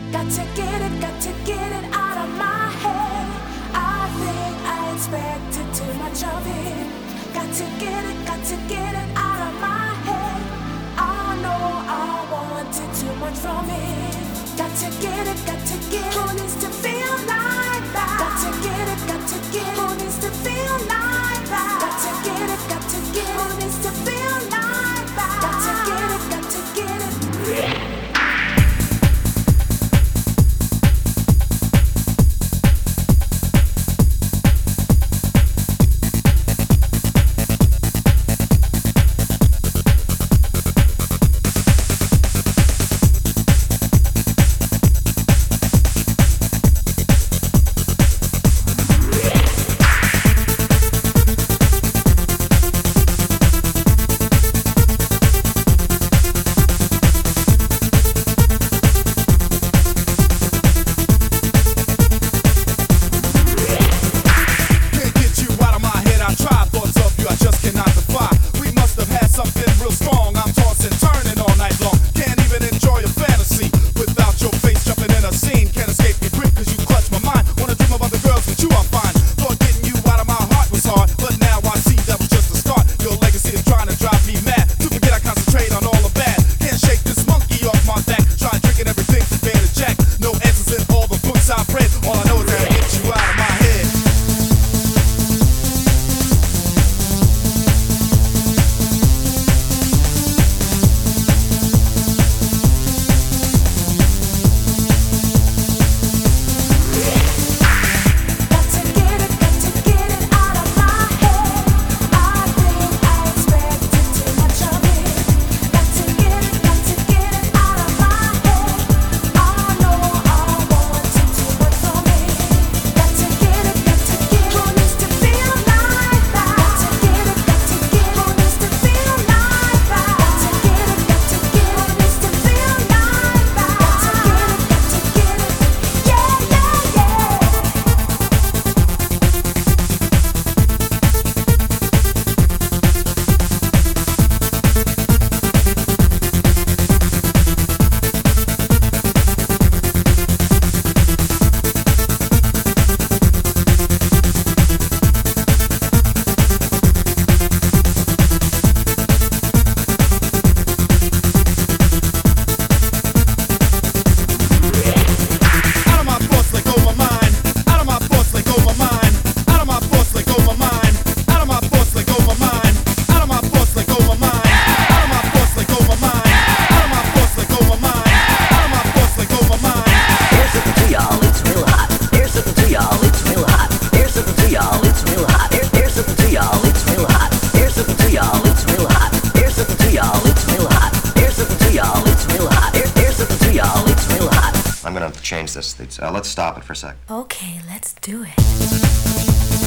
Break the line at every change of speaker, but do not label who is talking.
got to get it out of my head. I think I expected too much of it. Got to get it out of my head. I know I wanted too much from it. Got to get it, who needs to feel like that? Got to get it, who needs to feel like that? Got to get it, who needs to feel like that? Got to get it,
Change this. Let's stop it for a sec.
Okay, let's do it.